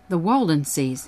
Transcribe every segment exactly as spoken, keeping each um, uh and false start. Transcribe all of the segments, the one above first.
The Waldenses.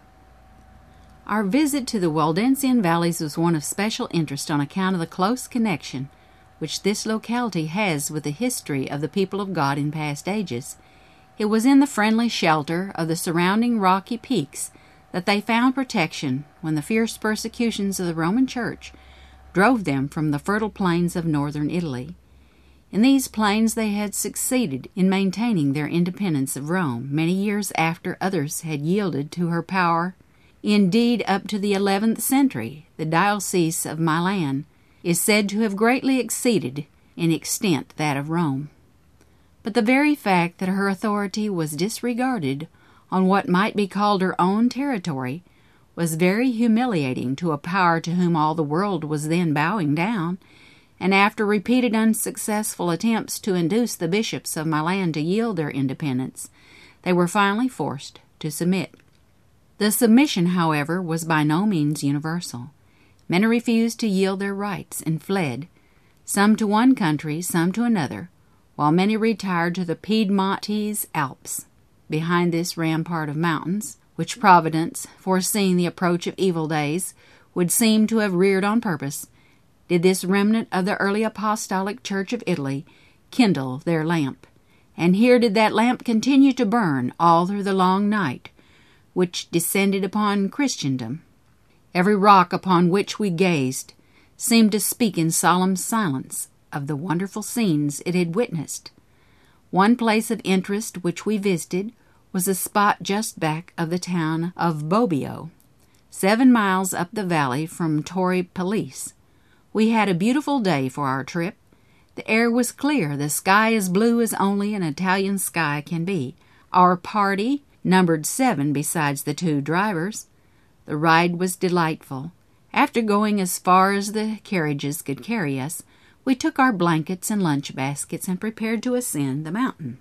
Our visit to the Waldensian valleys was one of special interest on account of the close connection which this locality has with the history of the people of God in past ages. It was in the friendly shelter of the surrounding rocky peaks that they found protection when the fierce persecutions of the Roman Church drove them from the fertile plains of northern Italy. In these plains they had succeeded in maintaining their independence of Rome many years after others had yielded to her power. Indeed, up to the eleventh century, the Diocese of Milan is said to have greatly exceeded in extent that of Rome. But the very fact that her authority was disregarded on what might be called her own territory was very humiliating to a power to whom all the world was then bowing down, and after repeated unsuccessful attempts to induce the bishops of Milan to yield their independence, they were finally forced to submit. The submission, however, was by no means universal. Many refused to yield their rights and fled, some to one country, some to another, while many retired to the Piedmontese Alps. Behind this rampart of mountains, which Providence, foreseeing the approach of evil days, would seem to have reared on purpose, did this remnant of the early apostolic Church of Italy kindle their lamp, and here did that lamp continue to burn all through the long night which descended upon Christendom. Every rock upon which we gazed seemed to speak in solemn silence of the wonderful scenes it had witnessed. One place of interest which we visited was a spot just back of the town of Bobbio, seven miles up the valley from Torre Pellice. We had a beautiful day for our trip. The air was clear, the sky as blue as only an Italian sky can be. Our party numbered seven besides the two drivers. The ride was delightful. After going as far as the carriages could carry us, we took our blankets and lunch baskets and prepared to ascend the mountain.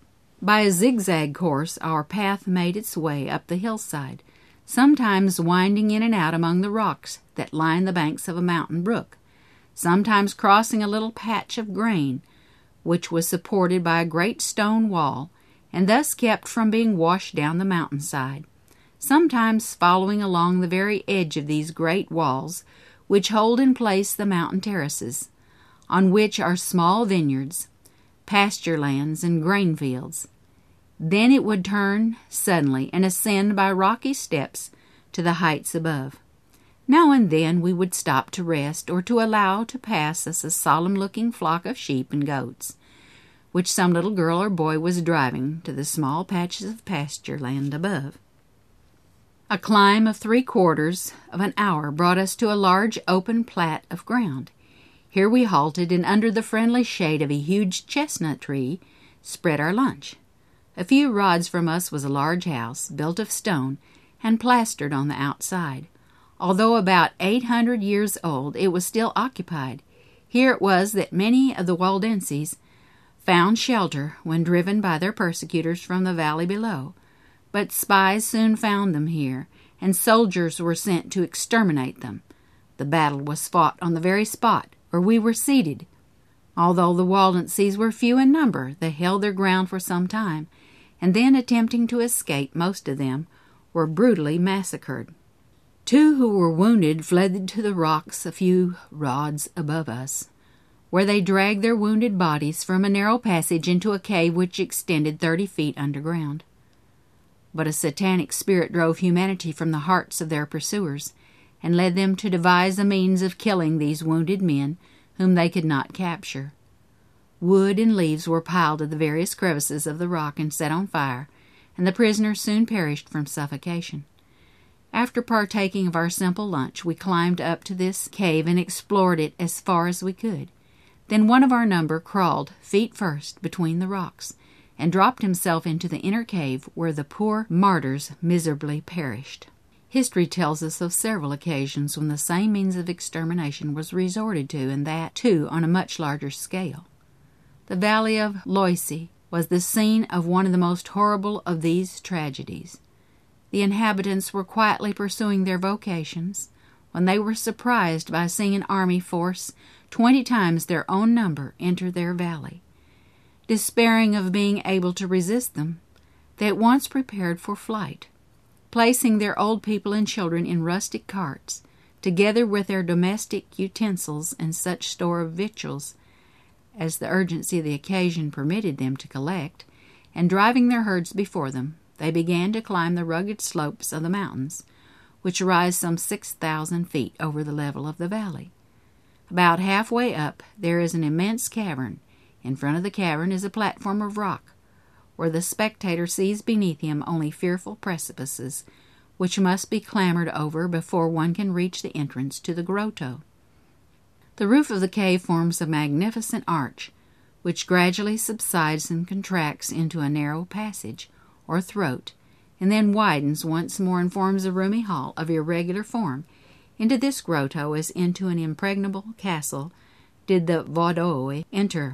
By a zigzag course, our path made its way up the hillside, sometimes winding in and out among the rocks that line the banks of a mountain brook, sometimes crossing a little patch of grain, which was supported by a great stone wall, and thus kept from being washed down the mountainside, sometimes following along the very edge of these great walls, which hold in place the mountain terraces, on which are small vineyards, pasture lands, and grain fields. Then it would turn suddenly and ascend by rocky steps to the heights above. Now and then we would stop to rest or to allow to pass us a solemn-looking flock of sheep and goats, which some little girl or boy was driving to the small patches of pasture land above. A climb of three quarters of an hour brought us to a large open plat of ground. Here we halted, and under the friendly shade of a huge chestnut tree spread our lunch. A few rods from us was a large house, built of stone and plastered on the outside. Although about eight hundred years old, it was still occupied. Here it was that many of the Waldenses found shelter when driven by their persecutors from the valley below. But spies soon found them here, and soldiers were sent to exterminate them. The battle was fought on the very spot where we were seated. Although the Waldenses were few in number, they held their ground for some time, and then, attempting to escape, most of them were brutally massacred. Two who were wounded fled to the rocks a few rods above us, where they dragged their wounded bodies from a narrow passage into a cave which extended thirty feet underground. But a satanic spirit drove humanity from the hearts of their pursuers, and led them to devise a means of killing these wounded men whom they could not capture. Wood and leaves were piled at the various crevices of the rock and set on fire, and the prisoners soon perished from suffocation. After partaking of our simple lunch, we climbed up to this cave and explored it as far as we could. Then one of our number crawled, feet first, between the rocks, and dropped himself into the inner cave, where the poor martyrs miserably perished. History tells us of several occasions when the same means of extermination was resorted to, and that, too, on a much larger scale. The valley of Loisi was the scene of one of the most horrible of these tragedies. The inhabitants were quietly pursuing their vocations when they were surprised by seeing an army force twenty times their own number enter their valley. Despairing of being able to resist them, they at once prepared for flight. placing their old people and children in rustic carts, together with their domestic utensils and such store of victuals as the urgency of the occasion permitted them to collect, and driving their herds before them, they began to climb the rugged slopes of the mountains, which rise some six thousand feet over the level of the valley. About halfway up there is an immense cavern. In front of the cavern is a platform of rock, where the spectator sees beneath him only fearful precipices, which must be clambered over before one can reach the entrance to the grotto. The roof of the cave forms a magnificent arch, which gradually subsides and contracts into a narrow passage, or throat, and then widens once more and forms a roomy hall of irregular form. Into this grotto, as into an impregnable castle, did the Vaudouille enter.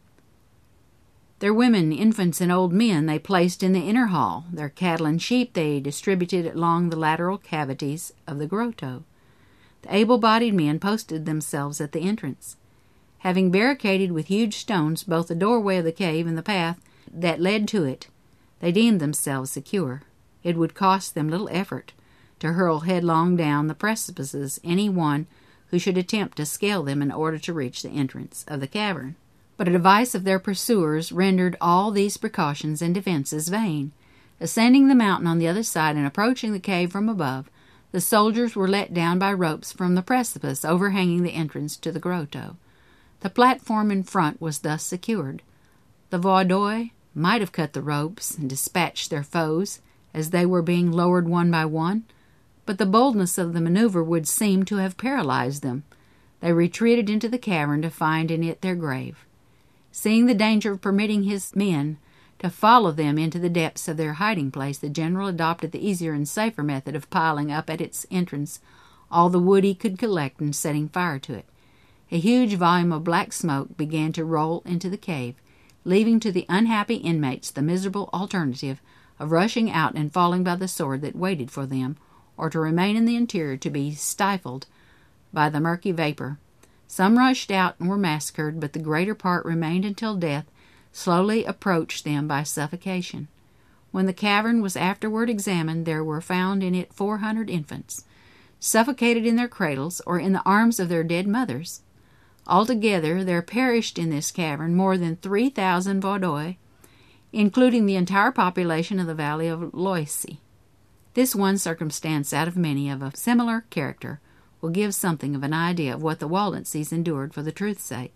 Their women, infants, and old men they placed in the inner hall. Their cattle and sheep they distributed along the lateral cavities of the grotto. The able-bodied men posted themselves at the entrance. Having barricaded with huge stones both the doorway of the cave and the path that led to it, they deemed themselves secure. It would cost them little effort to hurl headlong down the precipices any one who should attempt to scale them in order to reach the entrance of the cavern. But a device of their pursuers rendered all these precautions and defenses vain. Ascending the mountain on the other side and approaching the cave from above, the soldiers were let down by ropes from the precipice overhanging the entrance to the grotto. The platform in front was thus secured. The Vaudouille might have cut the ropes and dispatched their foes as they were being lowered one by one, but the boldness of the maneuver would seem to have paralyzed them. They retreated into the cavern to find in it their grave. Seeing the danger of permitting his men to follow them into the depths of their hiding place, the general adopted the easier and safer method of piling up at its entrance all the wood he could collect and setting fire to it. A huge volume of black smoke began to roll into the cave, leaving to the unhappy inmates the miserable alternative of rushing out and falling by the sword that waited for them, or to remain in the interior to be stifled by the murky vapor. Some rushed out and were massacred, but the greater part remained until death slowly approached them by suffocation. When the cavern was afterward examined, there were found in it four hundred infants, suffocated in their cradles or in the arms of their dead mothers. Altogether, there perished in this cavern more than three thousand Vaudouille, including the entire population of the valley of Loisy. This one circumstance out of many of a similar character will give something of an idea of what the Waldenses endured for the truth's sake.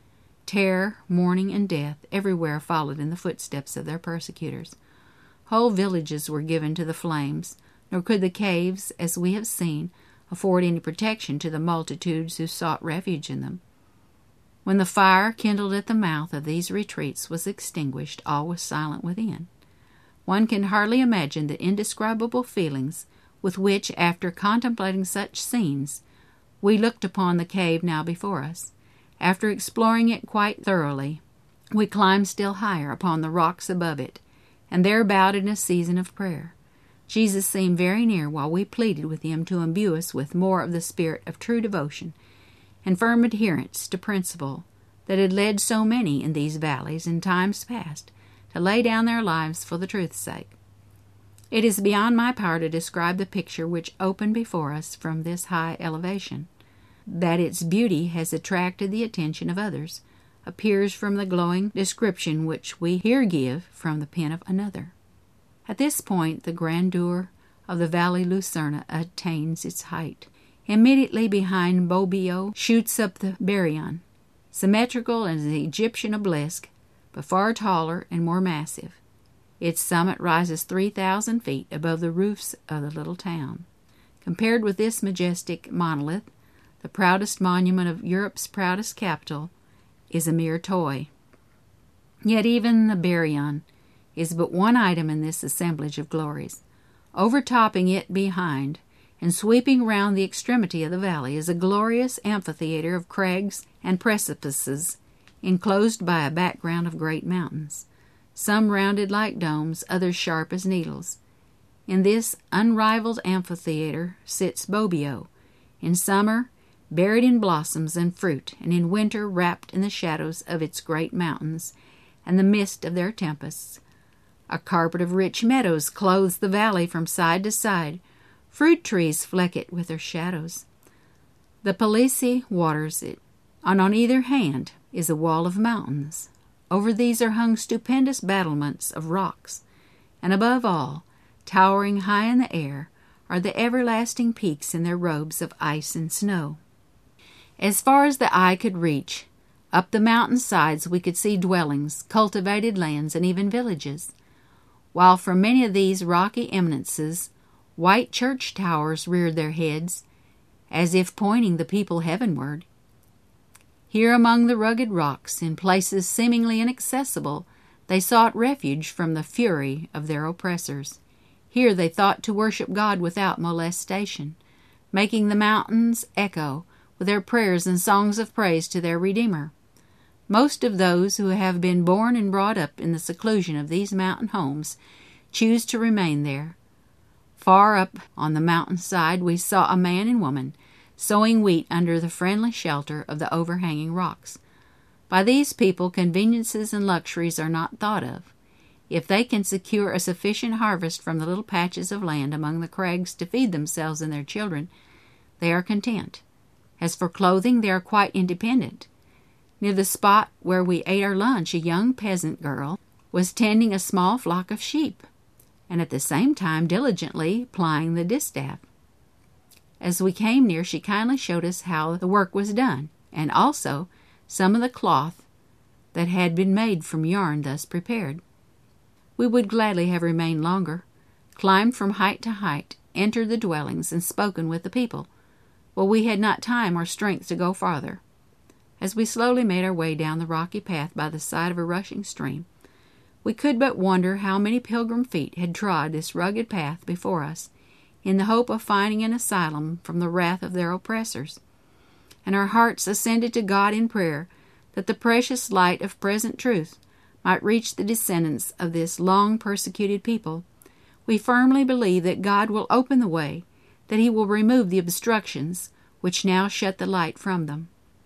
Terror, mourning, and death everywhere followed in the footsteps of their persecutors. Whole villages were given to the flames, nor could the caves, as we have seen, afford any protection to the multitudes who sought refuge in them. When the fire kindled at the mouth of these retreats was extinguished, all was silent within. One can hardly imagine the indescribable feelings with which, after contemplating such scenes, we looked upon the cave now before us. After exploring it quite thoroughly, we climbed still higher upon the rocks above it, and there bowed in a season of prayer. Jesus seemed very near while we pleaded with him to imbue us with more of the spirit of true devotion and firm adherence to principle that had led so many in these valleys in times past to lay down their lives for the truth's sake. It is beyond my power to describe the picture which opened before us from this high elevation. That its beauty has attracted the attention of others appears from the glowing description which we here give from the pen of another. At this point the grandeur of the Valley Lucerna attains its height. Immediately behind Bobbio shoots up the Berion, symmetrical as the Egyptian obelisk, but far taller and more massive. Its summit rises three thousand feet above the roofs of the little town. Compared with this majestic monolith, the proudest monument of Europe's proudest capital is a mere toy. Yet even the Berion is but one item in this assemblage of glories. Overtopping it behind, and sweeping round the extremity of the valley, is a glorious amphitheater of crags and precipices, enclosed by a background of great mountains, some rounded like domes, others sharp as needles. In this unrivaled amphitheater sits Bobbio, in summer buried in blossoms and fruit, and in winter wrapped in the shadows of its great mountains and the mist of their tempests. A carpet of rich meadows clothes the valley from side to side. Fruit trees fleck it with their shadows. The Palissy waters it, and on either hand is a wall of mountains. Over these are hung stupendous battlements of rocks, and above all, towering high in the air, are the everlasting peaks in their robes of ice and snow. As far as the eye could reach, up the mountain sides we could see dwellings, cultivated lands, and even villages, while from many of these rocky eminences white church towers reared their heads, as if pointing the people heavenward. Here among the rugged rocks, in places seemingly inaccessible, they sought refuge from the fury of their oppressors. Here they thought to worship God without molestation, making the mountains echo with their prayers and songs of praise to their Redeemer. Most of those who have been born and brought up in the seclusion of these mountain homes choose to remain there. Far up on the mountain side we saw a man and woman sowing wheat under the friendly shelter of the overhanging rocks. By these people conveniences and luxuries are not thought of. If they can secure a sufficient harvest from the little patches of land among the crags to feed themselves and their children, they are content. As for clothing, they are quite independent. Near the spot where we ate our lunch, a young peasant girl was tending a small flock of sheep, and at the same time diligently plying the distaff. As we came near, she kindly showed us how the work was done, and also some of the cloth that had been made from yarn thus prepared. We would gladly have remained longer, climbed from height to height, entered the dwellings, and spoken with the people, but we had not time or strength to go farther. As we slowly made our way down the rocky path by the side of a rushing stream, we could but wonder how many pilgrim feet had trod this rugged path before us, in the hope of finding an asylum from the wrath of their oppressors. And our hearts ascended to God in prayer that the precious light of present truth might reach the descendants of this long persecuted people. We firmly believe that God will open the way, that He will remove the obstructions which now shut the light from them.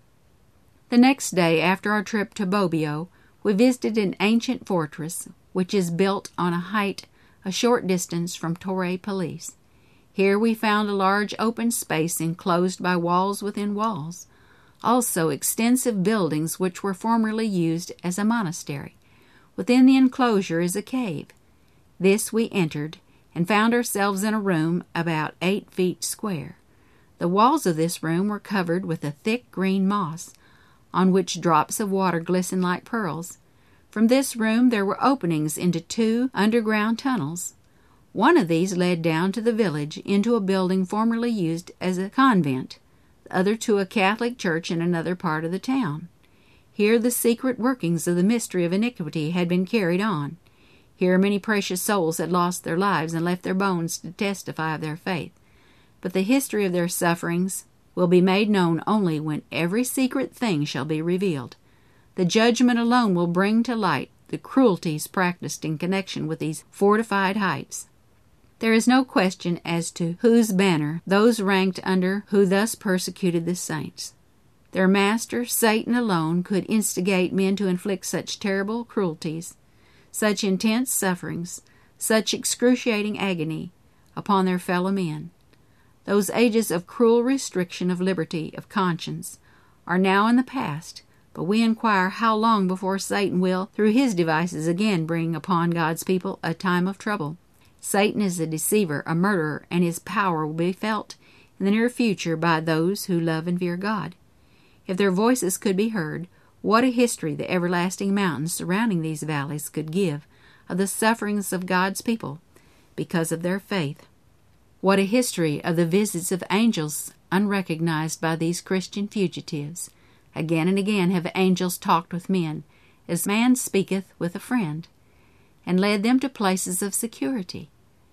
The next day after our trip to Bobbio, we visited an ancient fortress which is built on a height a short distance from Torre Pellice. Here we found a large open space enclosed by walls within walls, also extensive buildings which were formerly used as a monastery. Within the enclosure is a cave. This we entered, and found ourselves in a room about eight feet square. The walls of this room were covered with a thick green moss, on which drops of water glistened like pearls. From this room there were openings into two underground tunnels. One of these led down to the village into a building formerly used as a convent, the other to a Catholic church in another part of the town. Here the secret workings of the mystery of iniquity had been carried on. Here many precious souls had lost their lives and left their bones to testify of their faith. But the history of their sufferings will be made known only when every secret thing shall be revealed. The judgment alone will bring to light the cruelties practiced in connection with these fortified heights. There is no question as to whose banner those ranked under who thus persecuted the saints. Their master, Satan alone, could instigate men to inflict such terrible cruelties, such intense sufferings, such excruciating agony upon their fellow men. Those ages of cruel restriction of liberty of conscience are now in the past, but we inquire how long before Satan will, through his devices, again bring upon God's people a time of trouble. Satan is a deceiver, a murderer, and his power will be felt in the near future by those who love and fear God. If their voices could be heard, what a history the everlasting mountains surrounding these valleys could give of the sufferings of God's people because of their faith. What a history of the visits of angels unrecognized by these Christian fugitives. Again and again have angels talked with men, as man speaketh with a friend, and led them to places of security.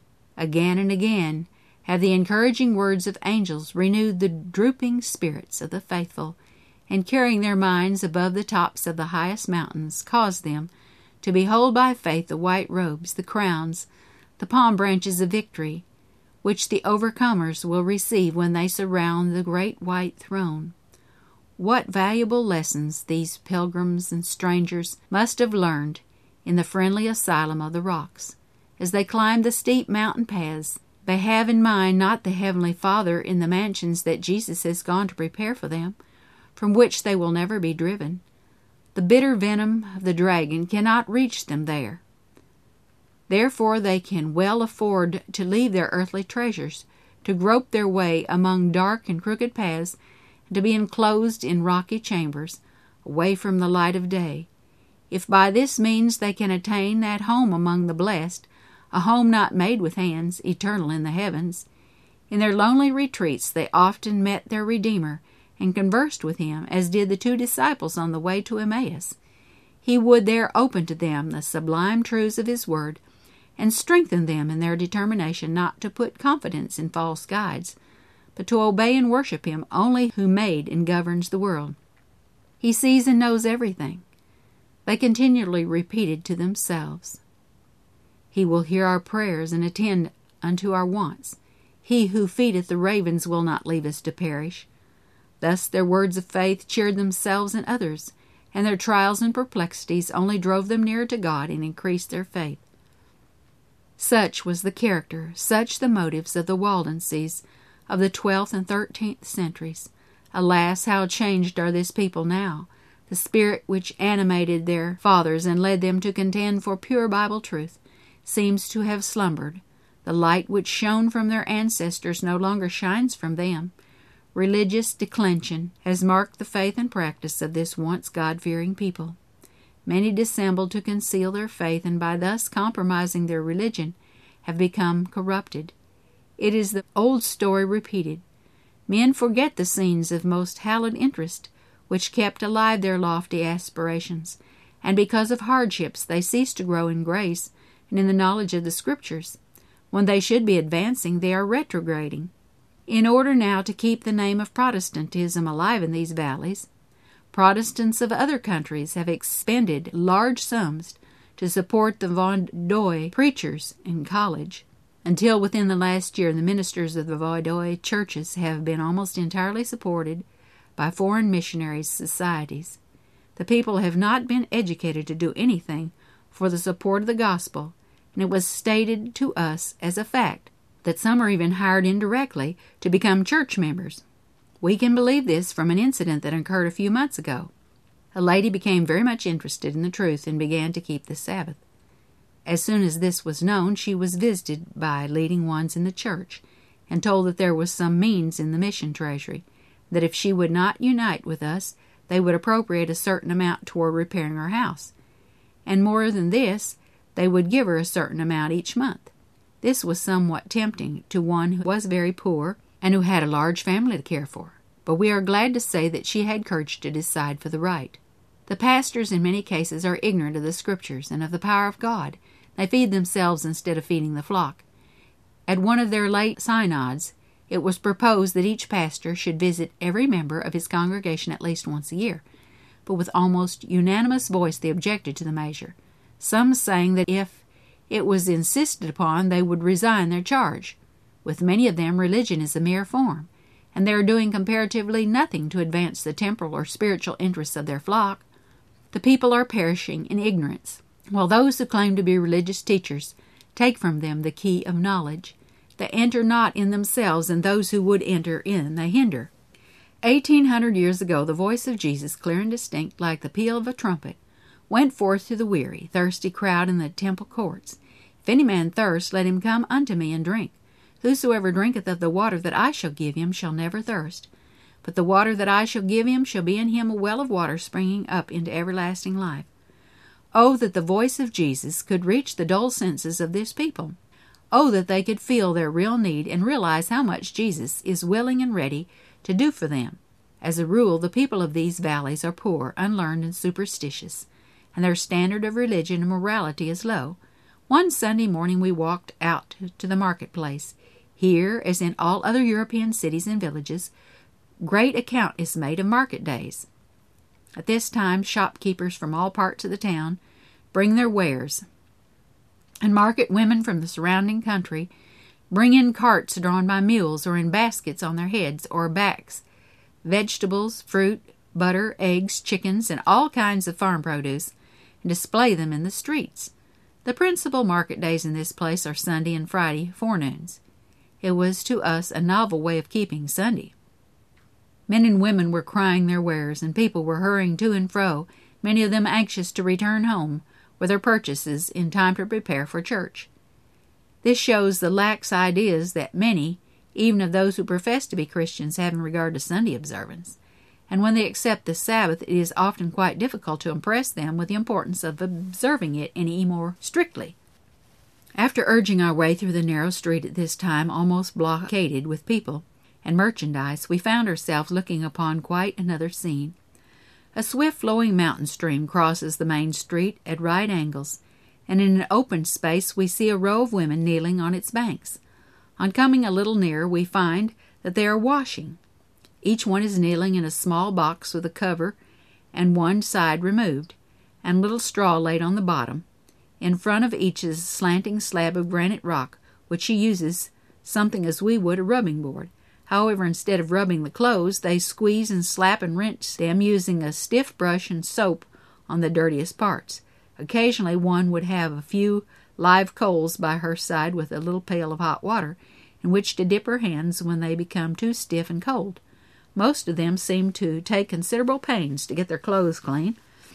Again and again have the encouraging words of angels renewed the drooping spirits of the faithful, and carrying their minds above the tops of the highest mountains, caused them to behold by faith the white robes, the crowns, the palm branches of victory, which the overcomers will receive when they surround the great white throne. What valuable lessons these pilgrims and strangers must have learned in the friendly asylum of the rocks. As they climb the steep mountain paths, they have in mind not the Heavenly Father in the mansions that Jesus has gone to prepare for them, from which they will never be driven. The bitter venom of the dragon cannot reach them there. Therefore they can well afford to leave their earthly treasures, to grope their way among dark and crooked paths, and to be enclosed in rocky chambers, away from the light of day. If by this means they can attain that home among the blessed, a home not made with hands, eternal in the heavens, in their lonely retreats they often met their Redeemer and conversed with him, as did the two disciples on the way to Emmaus. He would there open to them the sublime truths of his word, and strengthen them in their determination not to put confidence in false guides, but to obey and worship him only who made and governs the world. He sees and knows everything. They continually repeated to themselves, He will hear our prayers and attend unto our wants. He who feedeth the ravens will not leave us to perish. Thus their words of faith cheered themselves and others, and their trials and perplexities only drove them nearer to God and increased their faith. Such was the character, such the motives of the Waldenses of the twelfth and thirteenth centuries. Alas, how changed are this people now! The spirit which animated their fathers and led them to contend for pure Bible truth seems to have slumbered. The light which shone from their ancestors no longer shines from them. Religious declension has marked the faith and practice of this once God-fearing people. Many dissembled to conceal their faith, and by thus compromising their religion, have become corrupted. It is the old story repeated. Men forget the scenes of most hallowed interest, which kept alive their lofty aspirations, and because of hardships they cease to grow in grace and in the knowledge of the Scriptures. When they should be advancing, they are retrograding. In order now to keep the name of Protestantism alive in these valleys, Protestants of other countries have expended large sums to support the Vaudois preachers in college. Until within the last year, the ministers of the Vaudois churches have been almost entirely supported by foreign missionaries' societies. The people have not been educated to do anything for the support of the gospel, and it was stated to us as a fact that some are even hired indirectly to become church members. We can believe this from an incident that occurred a few months ago. A lady became very much interested in the truth and began to keep the Sabbath. As soon as this was known, she was visited by leading ones in the church and told that there was some means in the mission treasury, that if she would not unite with us, they would appropriate a certain amount toward repairing her house. And more than this, they would give her a certain amount each month. This was somewhat tempting to one who was very poor and who had a large family to care for. But we are glad to say that she had courage to decide for the right. The pastors in many cases are ignorant of the Scriptures and of the power of God. They feed themselves instead of feeding the flock. At one of their late synods, it was proposed that each pastor should visit every member of his congregation at least once a year, but with almost unanimous voice they objected to the measure, some saying that if it was insisted upon they would resign their charge. With many of them, religion is a mere form, and they are doing comparatively nothing to advance the temporal or spiritual interests of their flock. The people are perishing in ignorance, while those who claim to be religious teachers take from them the key of knowledge. They enter not in themselves, and those who would enter in they hinder. Eighteen hundred years ago, the voice of Jesus, clear and distinct, like the peal of a trumpet, went forth to the weary, thirsty crowd in the temple courts. If any man thirst, let him come unto me and drink. Whosoever drinketh of the water that I shall give him shall never thirst. But the water that I shall give him shall be in him a well of water springing up into everlasting life. Oh, that the voice of Jesus could reach the dull senses of this people. Oh, that they could feel their real need and realize how much Jesus is willing and ready to do for them. As a rule, the people of these valleys are poor, unlearned, and superstitious, and their standard of religion and morality is low. One Sunday morning we walked out to the marketplace. Here, as in all other European cities and villages, great account is made of market days. At this time, shopkeepers from all parts of the town bring their wares, and market women from the surrounding country bring in carts drawn by mules or in baskets on their heads or backs, vegetables, fruit, butter, eggs, chickens, and all kinds of farm produce, and display them in the streets. The principal market days in this place are Sunday and Friday forenoons. It was to us a novel way of keeping Sunday. Men and women were crying their wares, and people were hurrying to and fro, many of them anxious to return home with their purchases in time to prepare for church. This shows the lax ideas that many, even of those who profess to be Christians, have in regard to Sunday observance. And when they accept the Sabbath, it is often quite difficult to impress them with the importance of observing it any more strictly. After urging our way through the narrow street at this time almost blockaded with people and merchandise, we found ourselves looking upon quite another scene. A swift-flowing mountain stream crosses the main street at right angles, and in an open space we see a row of women kneeling on its banks. On coming a little nearer, we find that they are washing. Each one is kneeling in a small box with a cover and one side removed, and a little straw laid on the bottom. In front of each is a slanting slab of granite rock, which she uses something as we would a rubbing board. However, instead of rubbing the clothes, they squeeze and slap and rinse them using a stiff brush and soap on the dirtiest parts. Occasionally one would have a few live coals by her side with a little pail of hot water in which to dip her hands when they become too stiff and cold. Most of them seem to take considerable pains to get their clothes clean,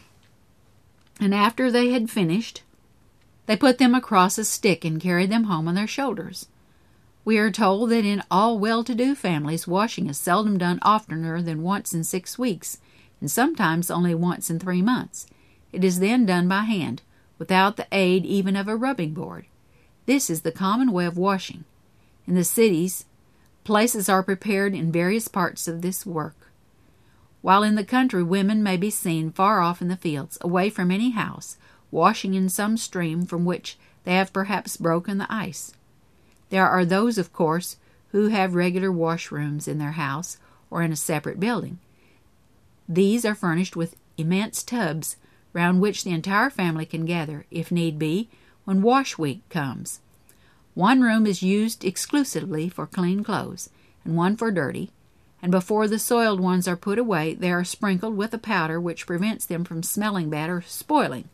and after they had finished, they put them across a stick and carried them home on their shoulders. We are told that in all well-to-do families washing is seldom done oftener than once in six weeks, and sometimes only once in three months. It is then done by hand, without the aid even of a rubbing board. This is the common way of washing. In the cities, places are prepared in various parts of this work, while in the country women may be seen far off in the fields, away from any house, washing in some stream from which they have perhaps broken the ice. There are those, of course, who have regular washrooms in their house or in a separate building. These are furnished with immense tubs round which the entire family can gather, if need be, when wash week comes. One room is used exclusively for clean clothes, and one for dirty, and before the soiled ones are put away, they are sprinkled with a powder which prevents them from smelling bad or spoiling.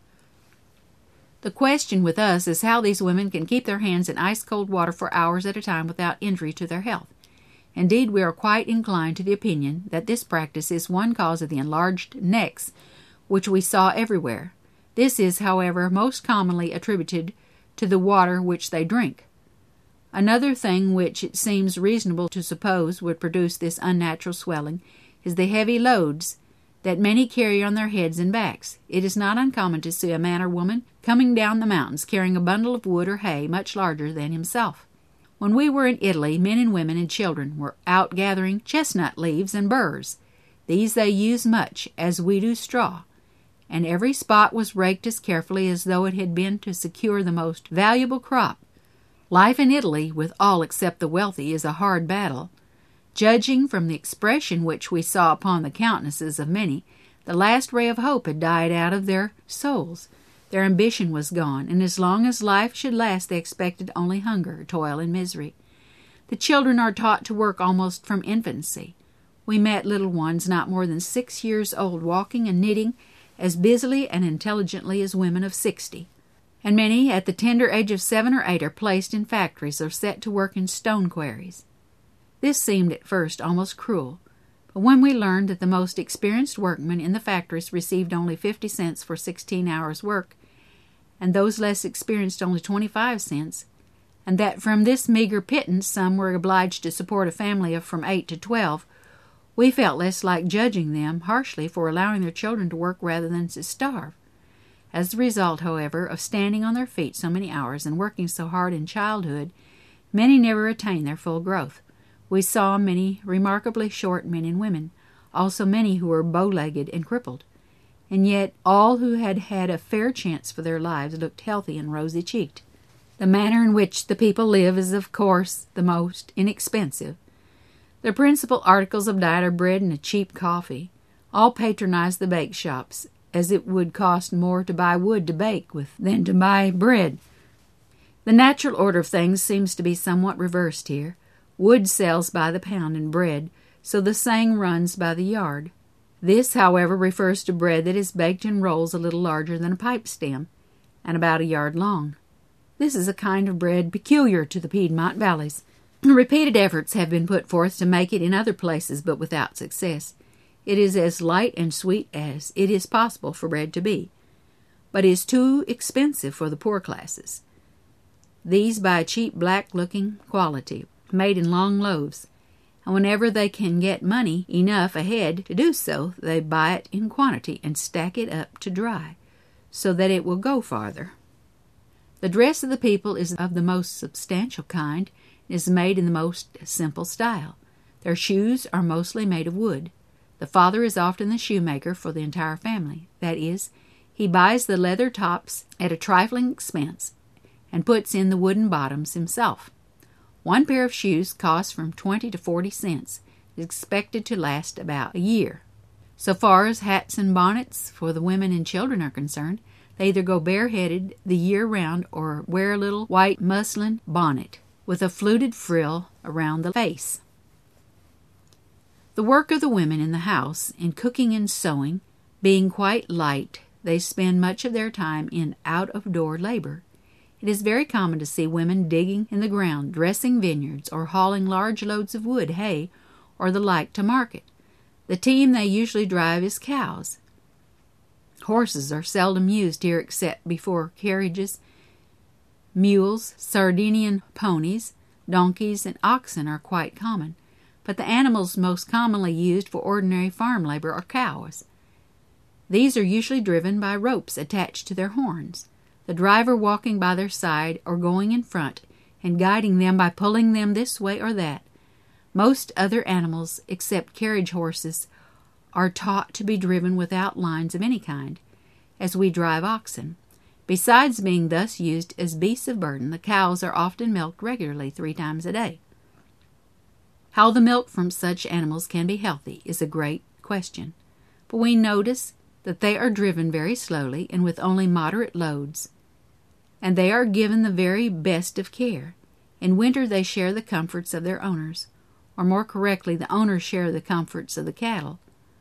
The question with us is how these women can keep their hands in ice-cold water for hours at a time without injury to their health. Indeed, we are quite inclined to the opinion that this practice is one cause of the enlarged necks which we saw everywhere. This is, however, most commonly attributed to the water which they drink. Another thing which it seems reasonable to suppose would produce this unnatural swelling is the heavy loads that many carry on their heads and backs. It is not uncommon to see a man or woman coming down the mountains carrying a bundle of wood or hay much larger than himself. When we were in Italy, men and women and children were out gathering chestnut leaves and burrs. These they use much, as we do straw, and every spot was raked as carefully as though it had been to secure the most valuable crop. Life in Italy, with all except the wealthy, is a hard battle. Judging from the expression which we saw upon the countenances of many, the last ray of hope had died out of their souls. Their ambition was gone, and as long as life should last they expected only hunger, toil, and misery. The children are taught to work almost from infancy. We met little ones not more than six years old walking and knitting as busily and intelligently as women of sixty. And many at the tender age of seven or eight are placed in factories or set to work in stone quarries. This seemed at first almost cruel, but when we learned that the most experienced workmen in the factories received only fifty cents for sixteen hours' work, and those less experienced only twenty-five cents, and that from this meager pittance some were obliged to support a family of from eight to twelve, we felt less like judging them harshly for allowing their children to work rather than to starve. As the result, however, of standing on their feet so many hours and working so hard in childhood, many never attained their full growth. We saw many remarkably short men and women, also many who were bow-legged and crippled. And yet all who had had a fair chance for their lives looked healthy and rosy-cheeked. The manner in which the people live is, of course, the most inexpensive. The principal articles of diet are bread and a cheap coffee. All patronize the bake shops, as it would cost more to buy wood to bake with than to buy bread. The natural order of things seems to be somewhat reversed here. Wood sells by the pound and bread, so the saying runs by the yard. This, however, refers to bread that is baked in rolls a little larger than a pipe stem and about a yard long. This is a kind of bread peculiar to the Piedmont valleys. Repeated efforts have been put forth to make it in other places, but without success. It is as light and sweet as it is possible for bread to be, but is too expensive for the poor classes. These buy a cheap black-looking quality, made in long loaves, and whenever they can get money enough ahead to do so, they buy it in quantity and stack it up to dry, so that it will go farther. The dress of the people is of the most substantial kind, and is made in the most simple style. Their shoes are mostly made of wood. The father is often the shoemaker for the entire family. That is, he buys the leather tops at a trifling expense and puts in the wooden bottoms himself. One pair of shoes costs from twenty to forty cents. It is expected to last about a year. So far as hats and bonnets for the women and children are concerned, they either go bareheaded the year round or wear a little white muslin bonnet with a fluted frill around the face. The work of the women in the house, in cooking and sewing, being quite light, they spend much of their time in out-of-door labor. It is very common to see women digging in the ground, dressing vineyards, or hauling large loads of wood, hay, or the like to market. The team they usually drive is cows. Horses are seldom used here except before carriages. Mules, Sardinian ponies, donkeys, and oxen are quite common, but the animals most commonly used for ordinary farm labor are cows. These are usually driven by ropes attached to their horns, the driver walking by their side or going in front and guiding them by pulling them this way or that. Most other animals, except carriage horses, are taught to be driven without lines of any kind, as we drive oxen. Besides being thus used as beasts of burden, the cows are often milked regularly three times a day. How the milk from such animals can be healthy is a great question, but we notice that they are driven very slowly and with only moderate loads, and they are given the very best of care. In winter they share the comforts of their owners, or more correctly, the owners share the comforts of the cattle,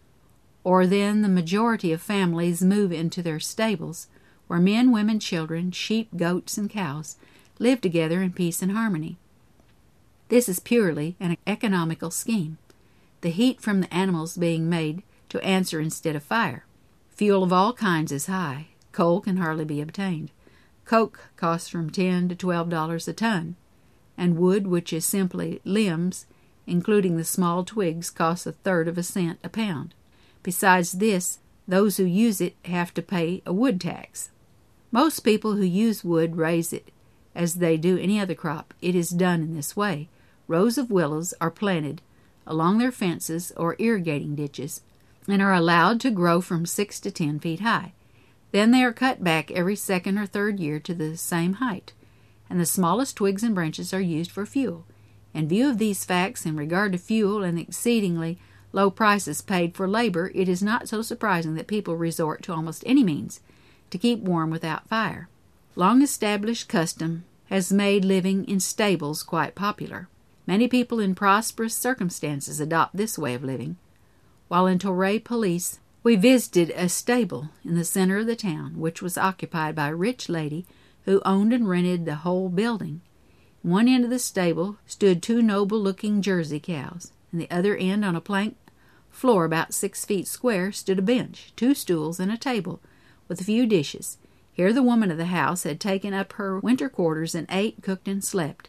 or then the majority of families move into their stables, where men, women, children, sheep, goats, and cows live together in peace and harmony. This is purely an economical scheme, the heat from the animals being made to answer instead of fire. Fuel of all kinds is high. Coal can hardly be obtained. Coke costs from ten to twelve dollars a ton, and wood, which is simply limbs, including the small twigs, costs a third of a cent a pound. Besides this, those who use it have to pay a wood tax. Most people who use wood raise it as they do any other crop. It is done in this way. Rows of willows are planted along their fences or irrigating ditches and are allowed to grow from six to ten feet high. Then they are cut back every second or third year to the same height, and the smallest twigs and branches are used for fuel. In view of these facts in regard to fuel and the exceedingly low prices paid for labor, it is not so surprising that people resort to almost any means to keep warm without fire. Long-established custom has made living in stables quite popular. Many people in prosperous circumstances adopt this way of living. While in Torrey Police, we visited a stable in the center of the town, which was occupied by a rich lady who owned and rented the whole building. In one end of the stable stood two noble-looking Jersey cows. In the other end, on a plank floor about six feet square, stood a bench, two stools, and a table, with a few dishes. Here the woman of the house had taken up her winter quarters and ate, cooked, and slept.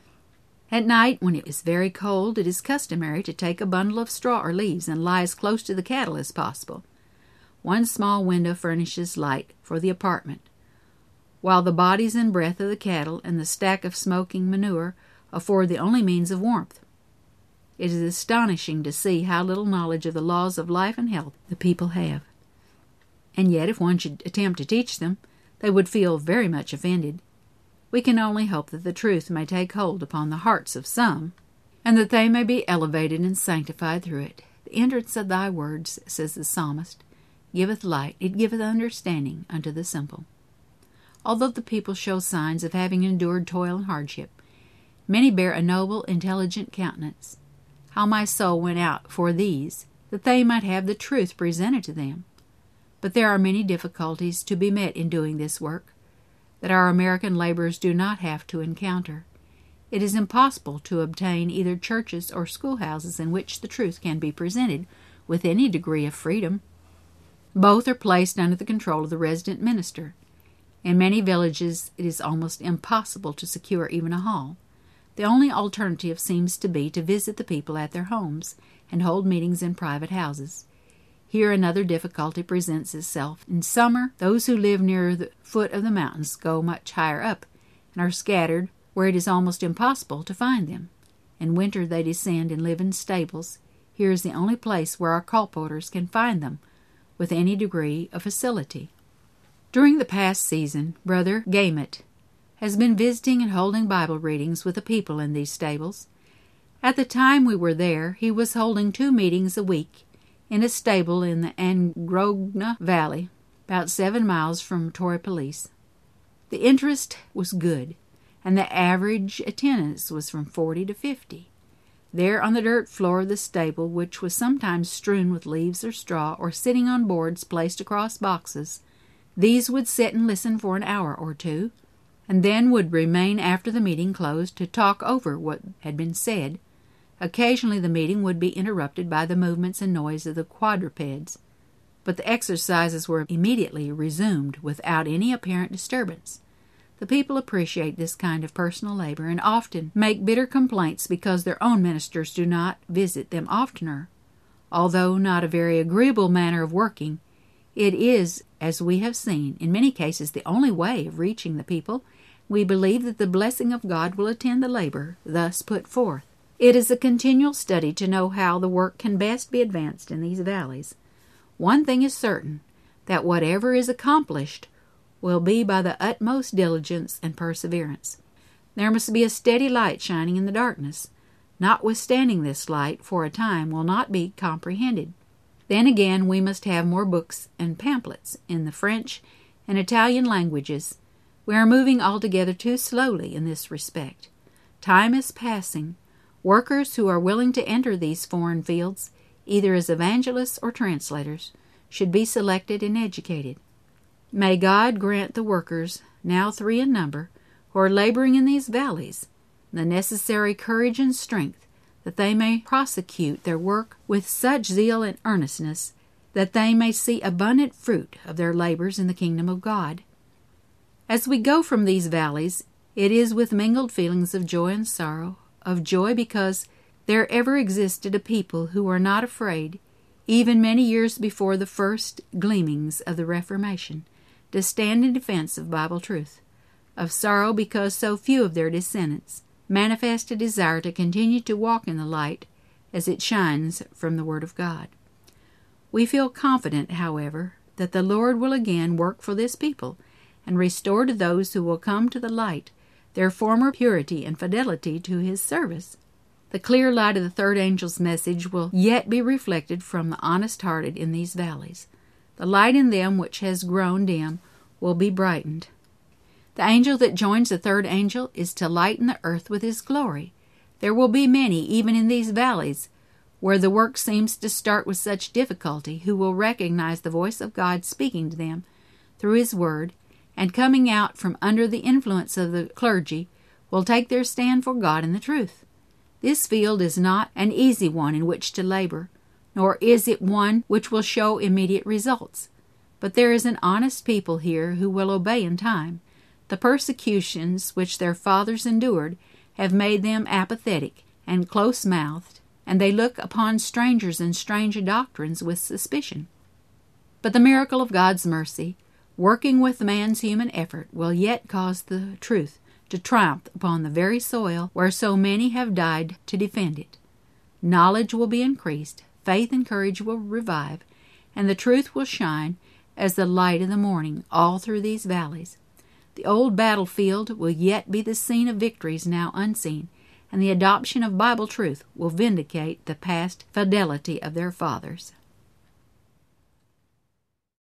At night, when it is very cold, it is customary to take a bundle of straw or leaves and lie as close to the cattle as possible. One small window furnishes light for the apartment, while the bodies and breath of the cattle and the stack of smoking manure afford the only means of warmth. It is astonishing to see how little knowledge of the laws of life and health the people have. And yet, if one should attempt to teach them, they would feel very much offended. We can only hope that the truth may take hold upon the hearts of some, and that they may be elevated and sanctified through it. The entrance of thy words, says the psalmist, giveth light, it giveth understanding unto the simple. Although the people show signs of having endured toil and hardship, many bear a noble, intelligent countenance. How my soul went out for these that they might have the truth presented to them. But there are many difficulties to be met in doing this work that our American laborers do not have to encounter. It is impossible to obtain either churches or schoolhouses in which the truth can be presented with any degree of freedom. Both are placed under the control of the resident minister. In many villages it is almost impossible to secure even a hall. The only alternative seems to be to visit the people at their homes and hold meetings in private houses. Here another difficulty presents itself. In summer, those who live near the foot of the mountains go much higher up and are scattered where it is almost impossible to find them. In winter they descend and live in stables. Here is the only place where our colporteurs can find them with any degree of facility. During the past season, Brother Gamet has been visiting and holding Bible readings with the people in these stables. At the time we were there, he was holding two meetings a week in a stable in the Angrogna Valley, about seven miles from Torrey Police. The interest was good, and the average attendance was from forty to fifty. There on the dirt floor of the stable, which was sometimes strewn with leaves or straw, or sitting on boards placed across boxes, these would sit and listen for an hour or two, and then would remain after the meeting closed to talk over what had been said. Occasionally the meeting would be interrupted by the movements and noise of the quadrupeds, but the exercises were immediately resumed without any apparent disturbance. The people appreciate this kind of personal labor and often make bitter complaints because their own ministers do not visit them oftener. Although not a very agreeable manner of working, it is, as we have seen, in many cases the only way of reaching the people. We believe that the blessing of God will attend the labor thus put forth. It is a continual study to know how the work can best be advanced in these valleys. One thing is certain, that whatever is accomplished will be by the utmost diligence and perseverance. There must be a steady light shining in the darkness. Notwithstanding this light, for a time, will not be comprehended. Then again we must have more books and pamphlets in the French and Italian languages. We are moving altogether too slowly in this respect. Time is passing. Workers who are willing to enter these foreign fields, either as evangelists or translators, should be selected and educated. May God grant the workers, now three in number, who are laboring in these valleys, the necessary courage and strength that they may prosecute their work with such zeal and earnestness that they may see abundant fruit of their labors in the kingdom of God. As we go from these valleys, it is with mingled feelings of joy and sorrow, of joy because there ever existed a people who were not afraid, even many years before the first gleamings of the Reformation, to stand in defense of Bible truth, of sorrow because so few of their descendants manifest a desire to continue to walk in the light as it shines from the Word of God. We feel confident, however, that the Lord will again work for this people and restore to those who will come to the light their former purity and fidelity to His service. The clear light of the third angel's message will yet be reflected from the honest-hearted in these valleys. The light in them which has grown dim will be brightened. The angel that joins the third angel is to lighten the earth with his glory. There will be many, even in these valleys, where the work seems to start with such difficulty, who will recognize the voice of God speaking to them through His Word, and coming out from under the influence of the clergy, will take their stand for God and the truth. This field is not an easy one in which to labor, nor is it one which will show immediate results. But there is an honest people here who will obey in time. The persecutions which their fathers endured have made them apathetic and close-mouthed, and they look upon strangers and strange doctrines with suspicion. But the miracle of God's mercy, working with man's human effort, will yet cause the truth to triumph upon the very soil where so many have died to defend it. Knowledge will be increased, faith and courage will revive, and the truth will shine as the light of the morning all through these valleys. The old battlefield will yet be the scene of victories now unseen, and the adoption of Bible truth will vindicate the past fidelity of their fathers.